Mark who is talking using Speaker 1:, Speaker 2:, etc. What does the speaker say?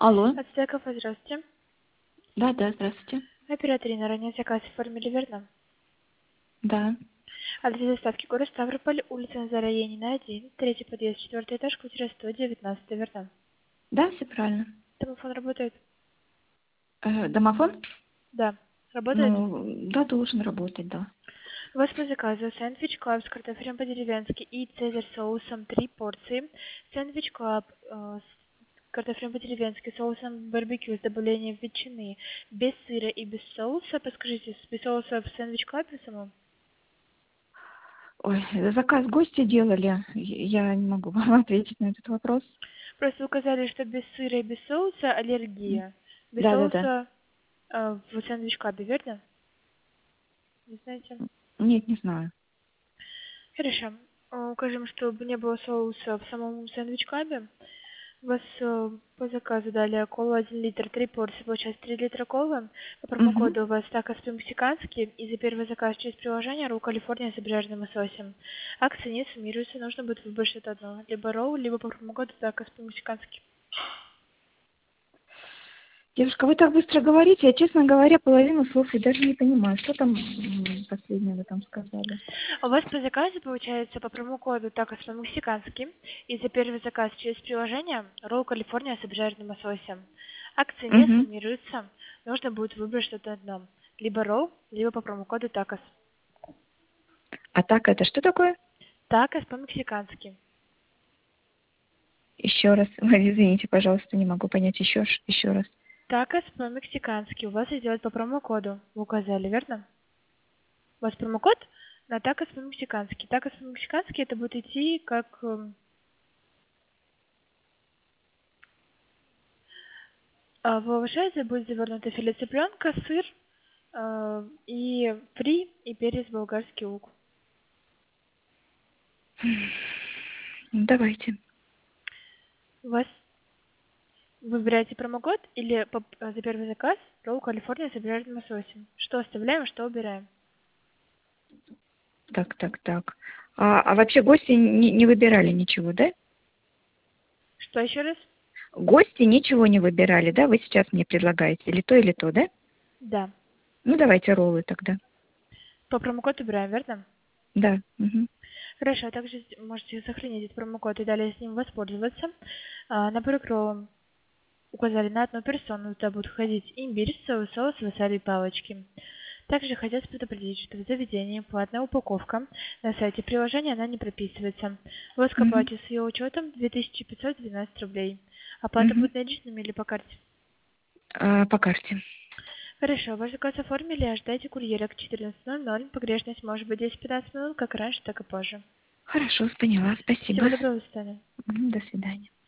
Speaker 1: Алло.
Speaker 2: От Стеков, здравствуйте.
Speaker 1: Да, да, здравствуйте.
Speaker 2: Оператор на ранее заказ оформили, верно?
Speaker 1: Да.
Speaker 2: Адрес доставки город Ставрополь, улица Назара Енина, 1, третий подъезд, 4 этаж, квартира 119, верно?
Speaker 1: Да, все правильно.
Speaker 2: Домофон работает?
Speaker 1: Домофон?
Speaker 2: Да. Работает?
Speaker 1: Ну, да, должен работать, да.
Speaker 2: У вас по заказу сэндвич клаб с картофелем по-деревенски и цезарь соусом 3 порции. Сэндвич клаб с картофелем по-деревенски, соусом барбекю с добавлением ветчины, без сыра и без соуса. Подскажите, без соуса в сэндвич клабе самом?
Speaker 1: Ой, заказ гости делали. Я не могу вам ответить на этот вопрос.
Speaker 2: Просто указали, что без сыра и без соуса аллергия. Без
Speaker 1: Да, да, да.
Speaker 2: соуса в сэндвич-кабе, верно? Не знаете?
Speaker 1: Нет, не знаю.
Speaker 2: Хорошо. Укажем, чтобы не было соуса в самом сэндвич-кабе. У вас по заказу дали колу 1 литр, 3 порции, получается 3 литра колы. По
Speaker 1: Угу.
Speaker 2: промокоду у вас такос по-мексикански. И за первый заказ через приложение Ролл Калифорния с обряженным лососем. Акции не суммируются, нужно будет выбрать что-то одно. Либо ролл, либо по промокоду такос по-мексикански.
Speaker 1: Девушка, вы так быстро говорите, я, честно говоря, половину слов и даже не понимаю, что там последнее вы там сказали.
Speaker 2: У вас по заказу получается по промокоду такос по-мексикански и за первый заказ через приложение ролл Калифорния с обжаренным лососем. Акции не
Speaker 1: Угу.
Speaker 2: суммируются, нужно будет выбрать что-то одно. Либо ролл, либо по промокоду такос.
Speaker 1: А так это что такое?
Speaker 2: Такос по-мексикански.
Speaker 1: Еще раз. Ой, извините, пожалуйста, не могу понять. Еще раз.
Speaker 2: Такос по-мексикански у вас идет по промокоду. Вы указали, верно? У вас промокод на такос по-мексикански. Такос по-мексикански это будет идти как в лаваше будет завернуто филе цыпленка, сыр, и фри, и перец болгарский лук.
Speaker 1: Ну, давайте.
Speaker 2: У вас выбираете промокод или за первый заказ ролл Калифорния с обжаренным лососем. Что оставляем, что убираем?
Speaker 1: Так, так, так. А вообще гости не выбирали ничего, да?
Speaker 2: Что еще раз?
Speaker 1: Гости ничего не выбирали, да? Вы сейчас мне предлагаете или то, да?
Speaker 2: Да.
Speaker 1: Ну, давайте роллы тогда.
Speaker 2: По промокоду убираем, верно?
Speaker 1: Да. Мгм.
Speaker 2: Хорошо, а также можете сохранить этот промокод и далее с ним воспользоваться. Набор к роллам указали на одну персону, туда будут входить имбирь, соус, васаби и палочки. Также хотят предупредить, что в заведении платная упаковка. На сайте приложения она не прописывается. Вы к
Speaker 1: Мгм.
Speaker 2: оплате с ее учетом 2512 рублей. Оплата
Speaker 1: Мгм.
Speaker 2: будет наличными или по карте?
Speaker 1: По карте.
Speaker 2: Хорошо, ваш заказ оформили, ожидайте курьера к 14:00. Погрешность может быть 10-15 минут, как раньше, так и позже.
Speaker 1: Хорошо, поняла. Спасибо.
Speaker 2: Всего доброго, до свидания.
Speaker 1: Мгм. До свидания.